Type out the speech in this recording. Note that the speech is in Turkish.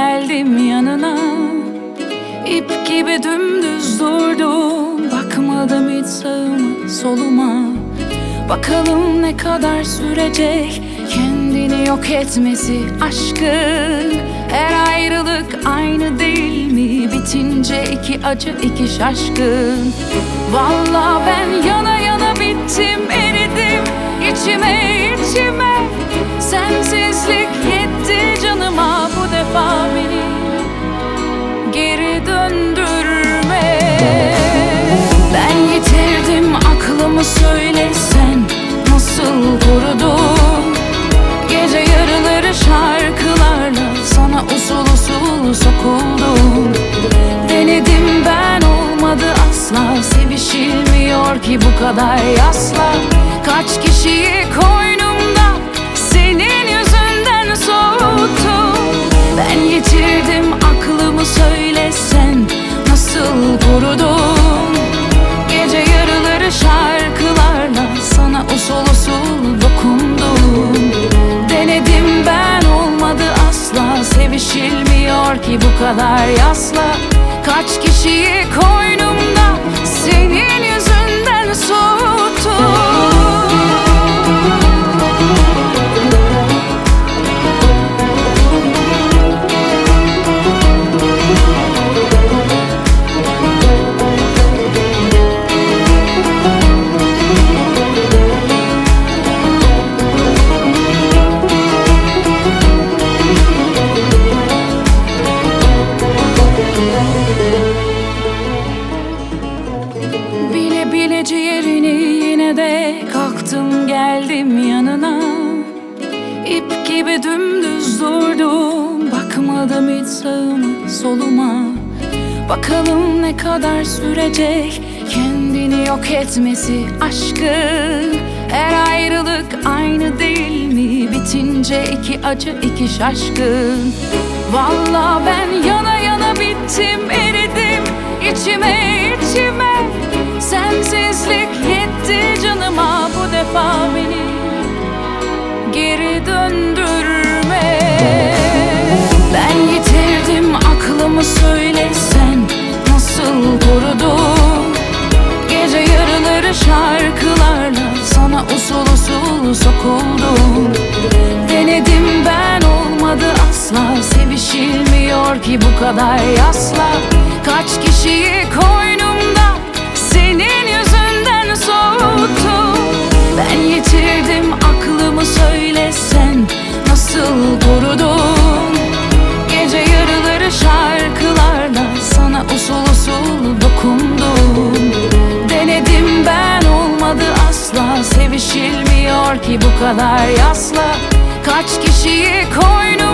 geldim yanına. İp gibi dümdüz durdum, bakmadım hiç sağıma soluma. Bakalım ne kadar sürecek kendini yok etmesi aşkın. Her ayrılık aynı değil mi? Bitince iki acı iki şaşkın. Vallahi ben yana yana bittim, eridim içime içime. Sensizlik yetti canıma, bu defa beni geri döndürme. Ben yitirdim aklımı, söylesen nasıl korudum? Gece yarıları şarkılarla sana usul usul sokuldum. Denedim ben, olmadı asla. Sevişilmiyor ki bu kadar yasla. Kaç kişiyi koynumda senin yüzünden soğuttum. Ben yitirdim aklımı, söylesen nasıl korudum? Gece yarıları şarkılarla sana usul usul dokundum. Denedim ben, olmadı asla. Sevişilmiyor ki bu kadar yasla. Kaç kişiyi koynumda senin yüzünden soğuttum. Ciğerini yine de kalktım geldim yanına. İp gibi dümdüz durdum, bakmadım hiç sağıma soluma. Bakalım ne kadar sürecek kendini yok etmesi aşkın. Her ayrılık aynı değil mi? Bitince iki acı iki şaşkın. Vallahi ben yana yana bittim, eridim içime içime. Sensizlik yetti canıma, bu defa beni geri döndürme. Ben yitirdim aklımı, söylesen nasıl korudum? Gece yarıları şarkılarla sana usul usul sokuldum. Denedim ben, olmadı asla. Sevişilmiyor ki bu kadar yasla. Kaç kişiyi koynumda senin yüzünden soğuttum. Ben yitirdim aklımı, söylesen nasıl korudum? Gece yarıları şarkılarla sana usul usul dokundum. Denedim ben, olmadı asla. Sevişilmiyor ki bu kadar yasla. Kaç kişiyi koynum